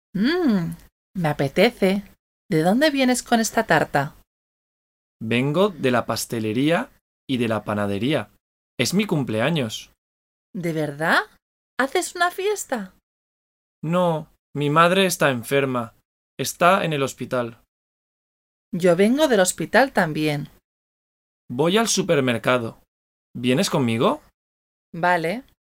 Mmm, me apetece. ¿De dónde vienes con esta tarta? Vengo de la pastelería y de la panadería. Es mi cumpleaños. ¿De verdad? ¿Haces una fiesta? No, mi madre está enferma. Está en el hospital. Yo vengo del hospital también. Voy al supermercado. ¿Vienes conmigo? Vale.